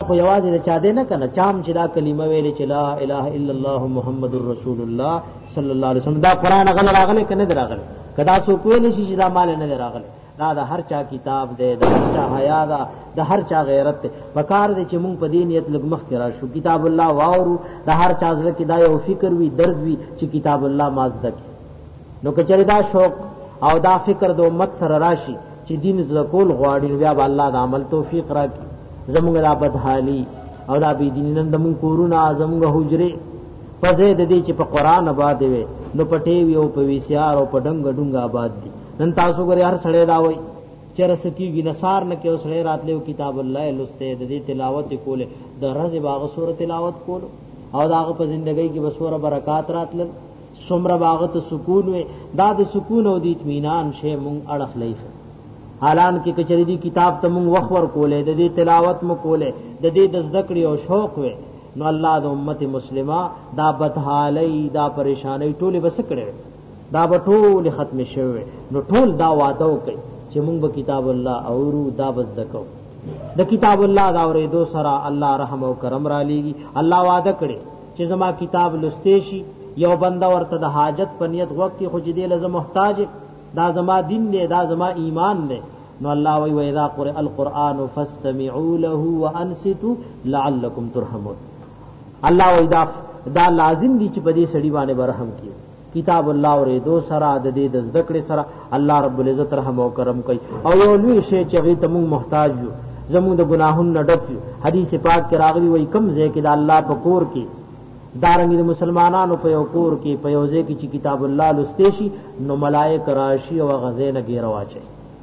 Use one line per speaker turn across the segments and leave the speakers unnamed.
خو یوازې چا دې نه کنه چام چې دا کلمه ویلې چې لا اله الا الله محمد رسول الله صلی الله علیه وسلم دا قران غل راغله کنه دراغله کدا سو کوی نشي چې دا مال نه دراغله دا هر چا کتاب دے دا هر چا حیا دا هر چا غیرت تے وقار دے چې مونږ په دې نیت لګ مخ کرا شو کتاب الله واورو دا هر چا زړه کې دا یو فکر وی درد وی چې کتاب الله مازده کی نو کچری دا شوق او دا فکر دو امت سره راشي چې دین زکول غواړي بیا الله د عمل توفیق راکړي زمونږ را بدحالي او دا بی دین نن دمون کورونه زمونږ حجره پزې د دې چې په قران آباد وي نو پټي وي او په ویسیار او په ډنګ ډنګ آباد دي نن تاسو غره هر سړی دا وای چرس کیږي نصار نه کې اوسړی راتلو کتاب الله لسته د دې تلاوت کوله د رز باغ سورۃ تلاوت کول او داغه په ژوندۍ کې بسوره برکات راتل سمره باغ ته سکون وي دا د سکون او د اطمینان شی مونږ اڑخ لای حالان کې کچری دی کتاب ته مونږ وخور کوله د دې تلاوت مو کوله د دې د ذکر او شوق وي نو الله د امت مسلمه دا بدحالی دا پریشانی ټوله بس کړي دا ټول ختم شوه نو ټول دا وعده وکي چې مونږ به کتاب الله اورو دا بس دکو د کتاب الله دا اورېدو سره الله رحم او کرم را لېږي الله وعده کړي چې زما کتاب لسته شي یو بنده ورته د حاجت په نیت وخت کې خو دې لازم محتاج دا زما دین دی دا زما ایمان دی نو الله وی و اذا قرئ القرآن فاستمعوا له وانصتوا لعلكم ترحمون الله وی دا لازم دی چې په دې سړي باندې برحم کړي کتاب الله اورې دو سره د دې د ذکر سره الله رب العزت رحم او کرم کوي او یو لوی شی چې غي ته مونږ محتاج یو زموږ د ګناهونو ډک یو حدیث پاک کې راغلی وای کم ځای کې د الله په کور کې دارنګ د مسلمانانو په یو کور کې په یو ځای کې چې کتاب الله لسته شي نو ملائک راشي او غزینه ګیره واچي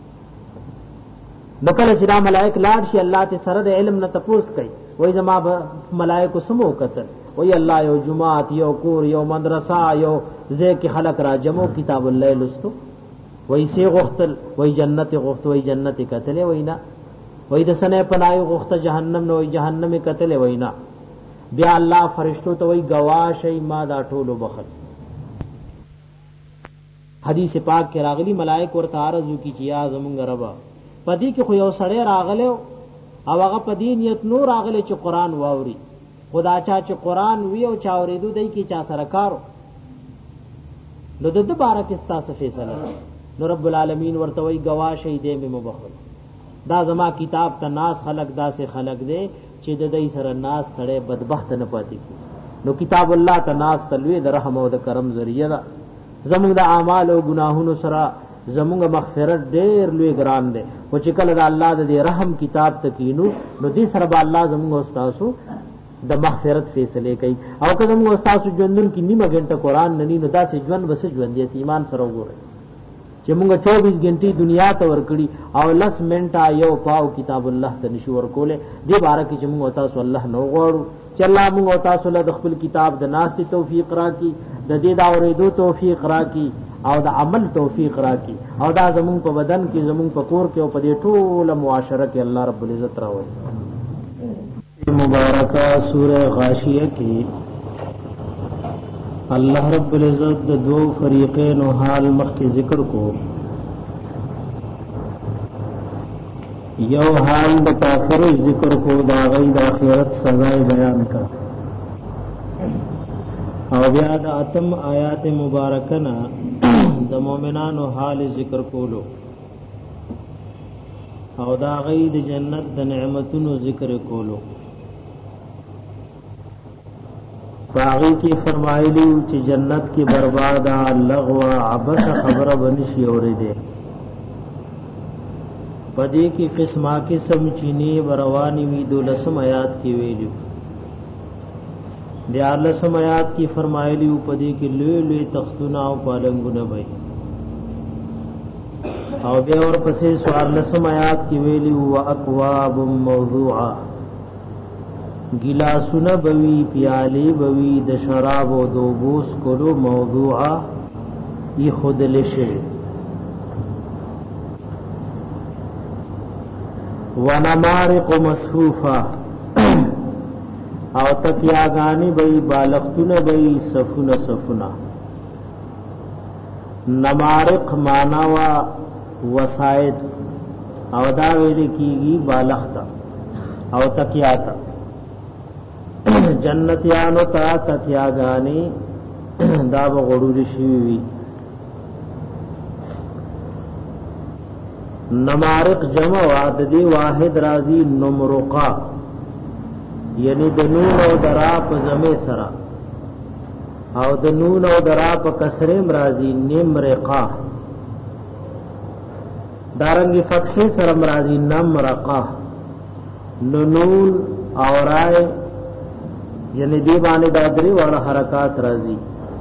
نو کله چې دا ملائک لاړ شي الله ته سره د علم نه تپوس کوي وای زما ملائکه سمو کتل وای الله یو جماعت یو کور یو مدرسه یو ځای کې خلق را جمع کتاب الله لستو وای سی غختل وای جنت غخت وای جنت کتل وای نه وای د سنه پنای غخت جهنم نو وای جهنم کتل وای نه بیا الله فرشتو ته وای گواشی ما دا ټولو بخت حدیث پاک کې راغلی ملائک ورته عرض کی چې یا زمونږ رب پدې کې خو یو سړی راغله او هغه پدې نیت نور راغله چې قران واوري خدا چې قران وی او چا اوریدو دای کی چا سره کارو نو د بارک استاسه فیصله نو رب العالمین ورته وی گواشی دې مې مبخل دا زما کتاب ته ناس خلق دا سے خلق دے چې د دې سره ناس سره بدبخت نه پاتې کی نو کتاب الله ته ناس تلوي د رحم او د کرم ذریعہ دا زموږ د اعمال او گناهونو سره زموږ مغفرت ډېر لوی ګران دی او چې کله د الله د رحم کتاب تکینو نو دې سره به الله زموږ استادو د مغفرت فیصله کوي او که زموږ استادو ژوندون کې نیمه غنټه قران نه ني نو دا سه ژوند بس ژوند دي ایمان سره وګورئ چې موږ 24 غنټې دنیا ته ورکړي او 10 منټه یو پاو کتاب الله ته نشو ورکوله دې باره کې چې موږ تاسو الله نو غواړو چې الله موږ تاسو له خپل کتاب د ناس توفیق راکړي د دې دا اورېدو توفیق راکړي او د عمل توفیق راکړي او دا زمون په بدن کې زمون په کور کې او په دې ټول معاشره کې الله رب العزت راوړي مبارکه سوره غاشیه کې اللہ رب العزت د دو فریقین و حال مخ کے ذکر کو یو حال د کافر ذکر کو دا غي د آخرت سزا بیان کر او بیا د اتم آیات مبارکنا د مؤمنانو حال ذکر کولو او دا غي د جنت د نعمتونو ذکر کولو باغی کی فرمایلی چې جنت کی برباد لغو عبس خبره بنشي اورېده پدې کی قسمه قسم چینی بروانی وی دولسم آیات کی ویلو دیالسم آیات کی فرمایلی پدې کی لوی لوی تختونه او پالنګونه وای او بیا اور پسې سوالسم آیات کی ویلو واکواب موضوعه گلاسونه بوی پیالی بوی د شراب او دوبوس کولو موضوعه ای خود لشه ونمارق مصفوفه او تکیاگانی بوی بالختونه بوی صفونه صفونه نمارق ماناوا وسائد او دا ویل کیږي بالخته او تکیاتا جنتیانو تا تکیاگانی دا بغړول شي. نمارق جمع واد دی واحد رازی نمرقا یعنی د نون او درا په زمې سره او د نون او درا په کسره رازی نمرقا دارنګ فتح سره رازی نمرقا نون او رای یعنی دی باندې د درې وړ حرکات رازی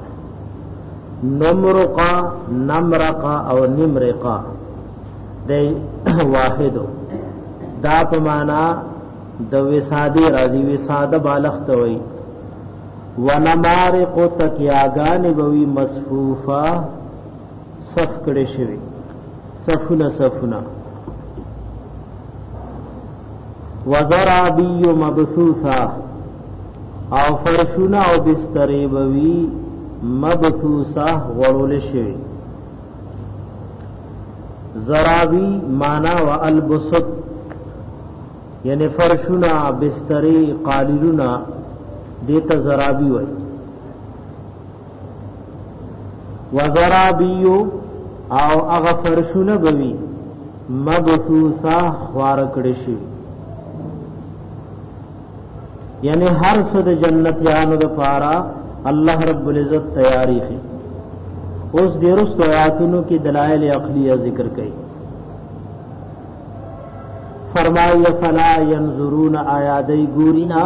نمرقا نمرقا او نمرقا دی واحدو دا په معنا د وسادی راضی وساده بالغت وی ونمارق تکیاگان بوی مصفوفا صف کړي شوی صفنا وزرابی مبثوثا او فرشنا او بستری بوی مبثوثا غړول شوی. زرابی مانا و البسط یعنی فرشنا بستری قاللنا دیتا زرابی وی. و زرابیو او اغا فرشنا بوی مبثوثا خوارکڑشی یعنی ہر صد جنتیانو دا پارا اللہ رب العزت تیاری خی. اس درست آیاتونو کی دلائل عقلیہ ذکر کئی. فرمائی فلا ینظرون آیادی گورینا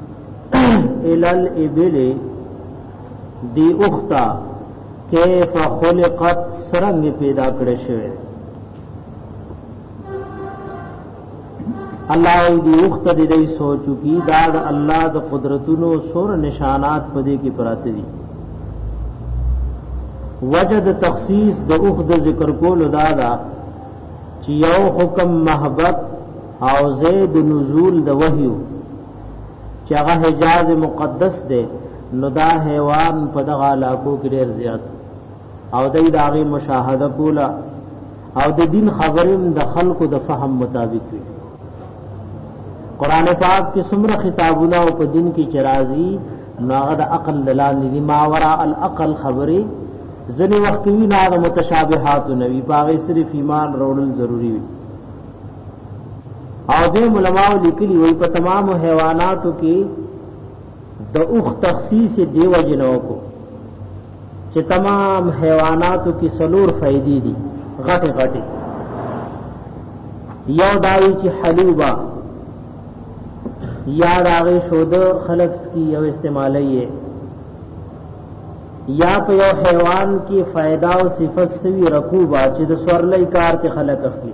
الالابل دی اختا کیف خلقت سرنگ پیدا کرے شوئے. اللہ دی اختا دی دی سوچو کی داد اللہ دا قدرتونو سور نشانات پدے کی پراتے دی. وجد تخصیص د اخد ذکر کول دادا چې یو حکم محبت او زید نزول د وحیو چې هغه حجاز مقدس ده نو دا حیوان په دغه علاقو کې ډیر زیات او دای داغه مشاهده کولا او د دین خبرم د خلقو د فهم مطابق وي. قران پاک کې څومره خطابونه او په دین کې چرازی ناغه د عقل دلال دي ماورا العقل خبره زنی وقت وی نا متشابهات نوی باغی صرف ایمان روڑل ضروری وی. او دے علماء لکلی وی پا تمام حیواناتو کی دا اخ تخصیص دیو جنو کو چه تمام حیواناتو کی سلور فائدی دی غٹ غٹی. یو داوی چی حلوبا یا داغی شود خلقس کی یو استعمالی ہے یا په یو حیوان کی فائدہ او صفت سوی رکوبا چې د سورلې کار ته خلق اخلي.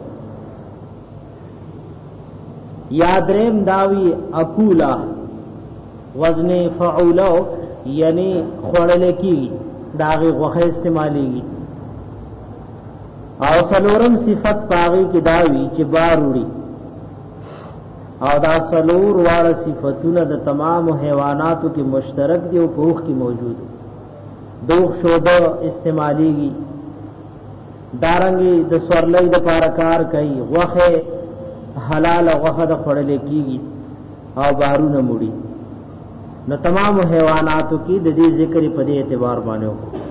یا دریم داوی اکولا وزن فعولو یعنی خوړل کی داغه غوخه استعمالیږي. او سلورم صفت پاغي کی داوی چې باروړي او دا سلور واړه صفاتونه د تمام حیواناتو کې مشترک دي او په اوخ کې موجود دي. دوخ شوده استعمالیږي دارنګي د سورلې د پارکار کوي غوخه حلال غوخه د خړلې کیږي او بارونه مړي. نو تمام حیواناتو کې د دې ذکر په دې اعتبار باندې وکړو.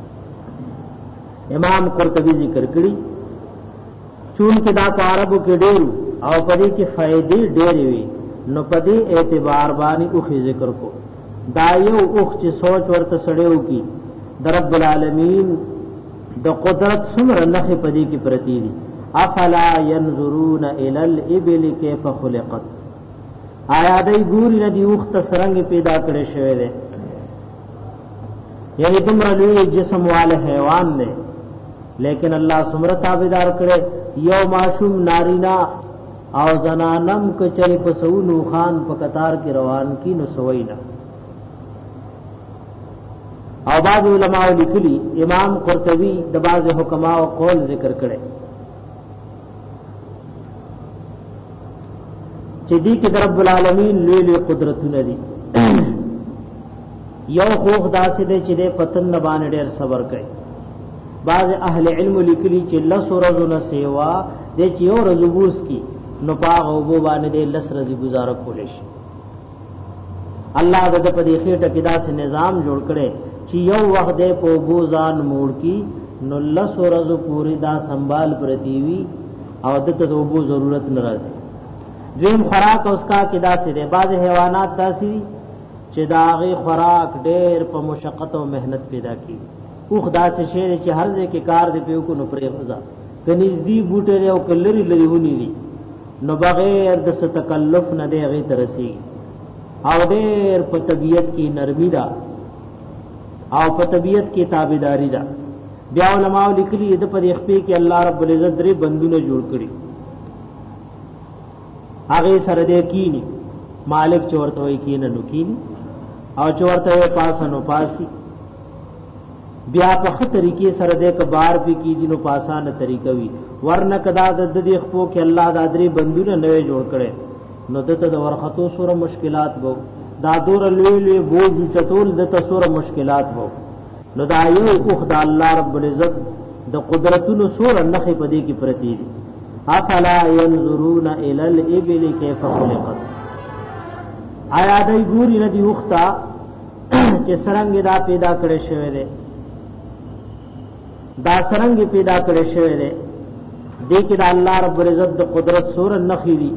امام قرطبی ذکر کړی چون کې دا عربو کې ډېر او په دې کې فائدې ډېرې وي نو په دې اعتبار باندې او ذکر کو. دا یو اوخ چې سوچ ورته سړیو کی رب العالمین د قدرت څومره نخې پدې کې پرتی دي. افلا ينظرون الى الابل كيف خلقت آیا دای ګوري نه دی وخت سرنګ پیدا کړي شوی دی. یعنی تمره لوی جسم والے حیوان نے لیکن الله څومره تابعدار کړي. یو معصوم نارینا او زنانم کچری په سونو خان په قطار کې روان کی نو سوینا. او بعض علماء لیکلی امام قرطبی د بعض حکما او قول ذکر کړي چې دې کې رب العالمین لوی لوی قدرتونه دي. یو خوخ داسې دی چې د پتن باندې ډېر صبر کوي. بعض اهل علم لیکلی چې لس ورځې نه سیوا د چې یو ورځ وبوس کی نو پاغ او بو باندې د لس ورځې گزاره کولې شي. الله د په دې خېټه کې داسې نظام جوړ کړي چې یو وخت په بوزان موړ کی نو لس ورځې پوری دا سنبال پرتی وی او دته د وبو ضرورت ناراضي دویم خوراک اوس کا کې داسې دي بعض حیوانات داسې چې داغي خوراک ډېر په مشقت او مهنت پیدا کی اوخ داسې شی چې هر ځای کې کار دی په کو نو پرې وځه کنيز دی بوټي او کلری لري ونی دي نو بغیر د تکلف نه دی غي ترسي او ډېر په طبيعت کې نرمي ده او په طبيعت کې تابعداري ده بیا علماء لیکلي د په خپې کې الله رب العزت درې بندونه جوړ کړي هغه سره دې کینی مالک چورته وي کین نو کینی او چورته پاسنو پاسي بیا په طریقې سره دې کبار په کې دینو پاسانه طریقې وي ورنه کدا د دې خپو کې الله د درې بندونه نوې جوړ کړي نو دته د ورختو سره مشکلات وو دا دور لوی لوی بوج چتول دته سره مشکلات وو نو دا یو اوخ د الله رب العزت د قدرتونو سور نخې پدې کې پرتی دي افلا ينظرون الى الابل كيف خلقت آیا دای ګوري نه دی وخته چې سرنګ دا پیدا کړی شوی دی دا سرنګ پیدا کړی شوی دی دې کې د الله رب العزت د قدرت سور نخې دي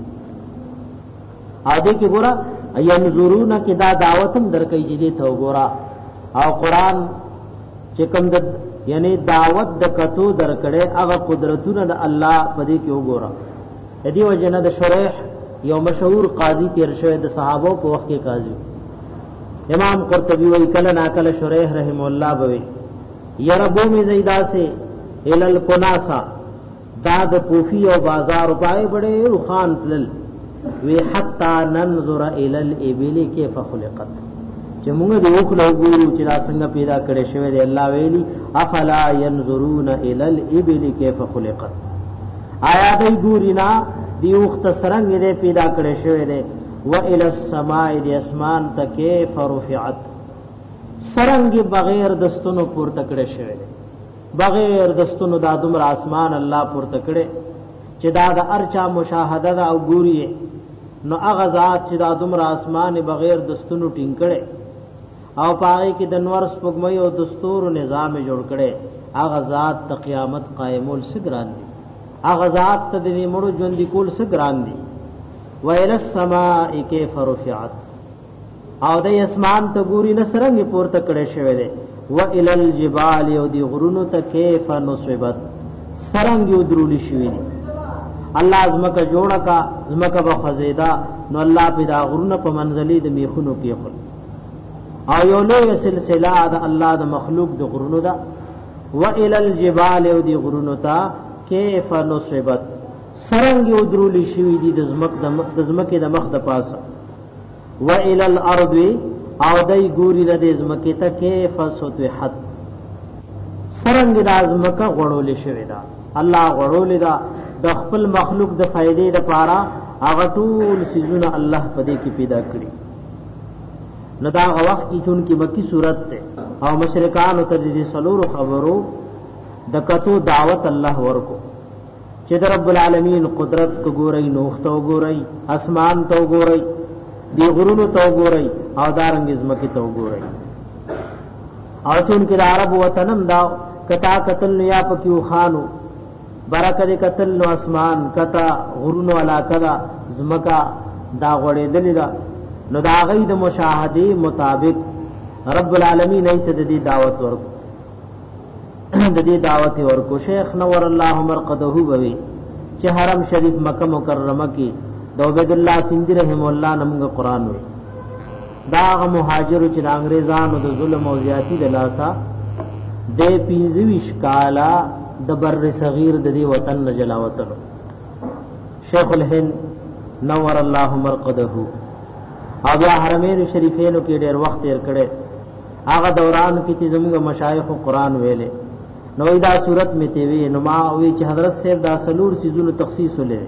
ا دې کې ګورا ينظرون کې دا دعوتم درکې دې ته وګورا او قران چې کوم د یعنی دعوت د کتو درکړې هغه قدرتونه د الله په دې کې وګورا دې وجنه د شریح یو مشهور قاضي تیر شوی د صحابه په وخت کې قاضي امام قرطبي وی کله ناکل شریح رحم الله بوي يربو می زیدا سے ال القناسا داد کوفی او بازار پای بڑے روخان تل وی حتا ننظر ال الابل كيف خلقت چې موږ د وکړو ګورو چې دا څنګه پیدا کړي شوی دی الله ویلي افلا ينظرون الى الابل كيف خلقت آیا دې ګورینا دی وخت سرنګ دې پیدا کړي شوی دی و الى السماء دې اسمان ته كيف رفعت سرنګ بغیر دستونو پورته کړي شوی دی بغیر دستونو دا دومره اسمان الله پورته کړي چې دا د ارچا مشاهده او ګوري نو هغه ذات چې دا دومره اسمان بغیر دستونو ټینګ کړي او پاره کې د نور سپګمې او دستور او نظام جوړ کړي هغه ذات ته قیامت قائمول سګران دي هغه ذات ته د مړو ژوند کول سګران دي ویل السماء كيف رفعت او د اسمان ته ګوري نه سرنګ پورته کړي شوی دی والى الجبال او دی غرونو ته كيف نصبت سرنګ یو درولي شوی دی الله ازمکه جوړه کا ازمکه بخزیدا نو الله پیدا غرونه په منزلي د میخونو کې خل او یو لوی سلسله د الله د مخلوق د غرونو دا و الى الجبال او دی غرونو ته كيف نصبت سرنګ یو درولي شوی دی د زمکه د مخ د پاسه و الى الارض او دای ګوري د زمکه ته كيف سطحت سرنګ د زمکه غړول شوی دا الله غړول دا د خپل مخلوق د فائدې لپاره هغه ټول سيزونه الله په دې کې پیدا کړی نو دا وخت کی چون کی مکی صورت ته او مشرکان ته دې سلور خبرو د کتو دعوت الله ورکو چې د رب العالمین قدرت کو ګورئ نوخته وګورئ اسمان ته وګورئ دی غرونو ته وګورئ او دارنګ زمکه ته وګورئ او چون کې د عرب وطنم دا کتا قتل یا پکیو خانو برکت قتل نو اسمان کتا غرونو علاقه دا زمکا دا غړې دلی دا نو دا غي د مشاهده مطابق رب العالمین ایت د دې دعوت ورکو د دې دعوت ورکو شیخ نور الله مرقده بوي چې حرم شریف مکه مکرمه کې د عبد الله سیندی رحم الله نمغه قران وي دا مهاجر چې انګريزانو د ظلم او زیاتی د لاسا د 25 کالا د بر صغیر د دې وطن نه جلاوتلو شیخ الهند نور الله مرقده او بیا حرمین شریفینو کې ډېر وخت تیر کړي هغه دوران کې چې زموږ مشایخ قرآن ویلې نو دا صورت می تی وی نو ما وی چې حضرت صاحب دا سلور سيزونو تخصیص ولې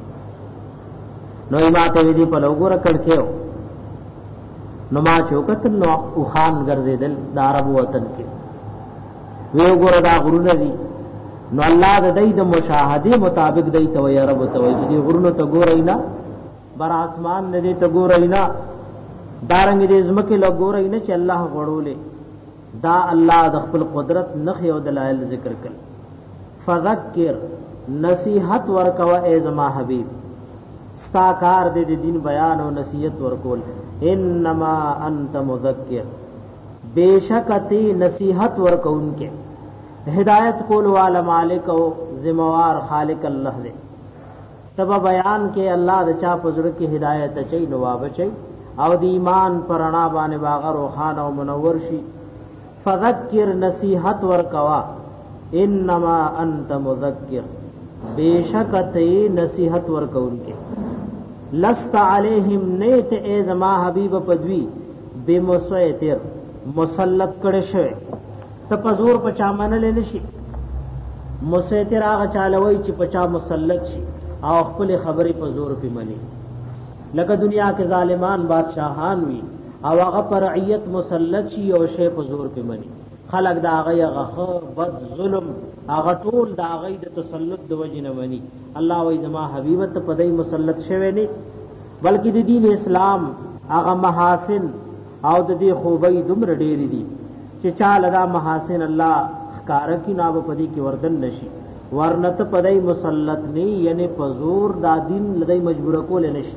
نو ما ته وی دی په لوګره کړکیو نو ما چوکتل نو او خان ګرځیدل د عرب وطن کې وی وګوره دا غرونه دي نو الله د دې د مشاهده مطابق دې ته وي رب ته وي چې غرونه ته ګورئ نه بر اسمان نه دې ته ګورئ نه دارنګ دې زمکه لګورې نه چې الله غړولې دا الله د خپل قدرت نخي او دلایل ذکر کړ. فذکر نصیحت ورکوا ای زما حبیب، ستا کار دې د دین بیان او نصیحت ورکول. انما انت مذکر، بیشکتی نصیحت ورکونکے، ہدایت کول والا مالک او ذمہوار خالق اللہ دے. تب بیان کے اللہ د چا پزړ کې ہدایت اچي نو وابچي او د ایمان پرانا باندې باغ روحان او منور شي. فذکر نصیحت ورکوا، انما انت مذکر، بیشکتی نصیحت ورکونکے. لست علیہم نیت اے زما حبیب پدوی بمسیطر، مسلط کړه شوی ته پزور پچا منل نشي. مسیطر هغه چالوي چې پچا مسلط شي او خپل خبرې پزور په منی. لکه دنیا کې ظالمان بادشاہان وي او هغه پر رعیت مسلط شي او شی پزور په منی. خلق دا هغه غخ بد ظلم هغه ټول دا هغه د تسلط د وجه نه منی. الله وای زما حبیب ته پدای مسلط شوی نه، بلکې د دین اسلام هغه محاسن او د دې خوبۍ دومره ډېرې دي چې چا لدا محاسن الله ښکار کی ناب پدی کې وردن نشي. ورنت پدای مسلط نه، یعنی پزور دا دین لدی مجبور کول نشي.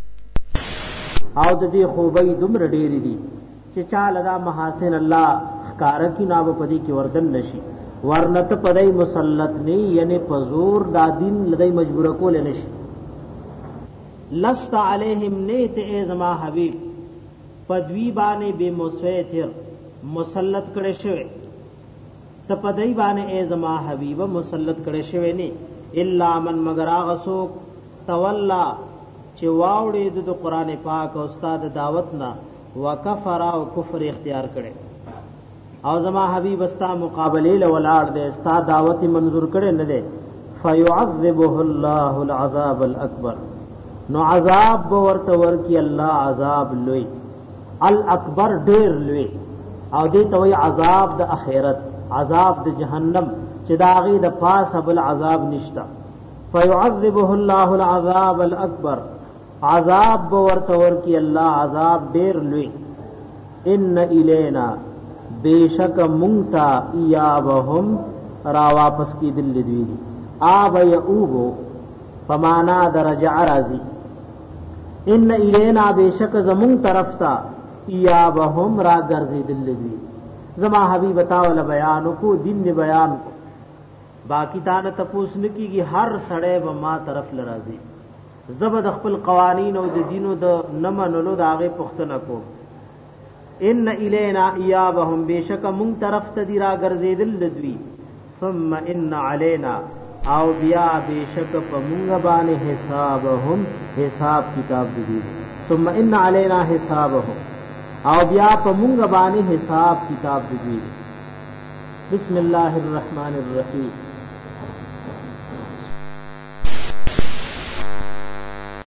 او د دې خوبۍ دومره ډېرې دي چې چا لدا محاسن الله ښکار کی ناب پدی کې وردن نشي. ورنت پدای مسلط نه، یعنی پزور دا دین لدی مجبور کول نشي. لست علیہم نیت اے زما حبیب پدوی بانے بے مسیطر، مسلط کړه شوی ته پدای بانے اے زما حبیب مسلط کړه شوی نه. الا من مگر هغه څوک تولا چې واوړې د قرآن پاک او استاد دعوت نه وکفر او کفر اختیار کړي او زما حبیب استا مقابله لولاړ دے استا دعوت منظور کړي نه دے. فیعذبه الله العذاب الاکبر، نو عذاب ورته ورکی الله عذاب لوی، الاکبر ډیر لوی. او دې ته وی عذاب د اخرت، عذاب د جهنم چې داغي د پاس بل عذاب نشتا. فیعذبه الله العذاب الاکبر، عذاب ورته ورکی الله عذاب ډیر لوی. ان الینا، بیشک مونتا ایابهم را واپس کی دل دوی دی. آب یعوبو فمانا درجع رازی. ان الینا بیشک زمون طرف تا ایابهم را گرزی دل دوی. زما حبیب تاول بیان کو دین بیان کو، باقی تانا تپوس نکی گی ہر سڑے و ما طرف لرازی. زبد خپل قوانین او د دینو د نمنلو د هغه پختنه کو. ان الینا ایابهم بیشک مون طرف ته دی را ګرځیدل دوی. ثم ان علینا، او بیا بیشک په مونږ باندې حسابهم، حساب کتاب دی. ثم ان علینا حسابهم، او بیا په مونږ باندې حساب کتاب دی. بسم الله الرحمن الرحیم.